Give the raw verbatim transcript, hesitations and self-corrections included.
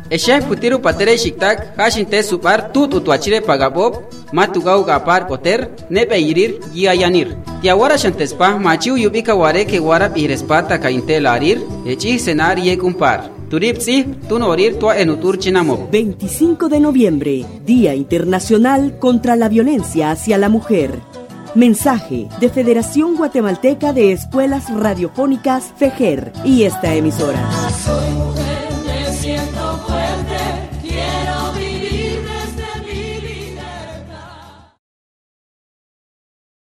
Echeh putiru patere shiktak, hashinte supar tut utuachire pagabob, matugau gapar poter, nebe irir, giayanir. Tiawara shantespa, machiu yubika ware que warap irespata kainte larir, echi senar yegumpar. Turipsi, tunorir tua enutur chinamo. veinticinco de noviembre, Día Internacional contra la Violencia hacia la Mujer. Mensaje de Federación Guatemalteca de Escuelas Radiofónicas FEGER y esta emisora.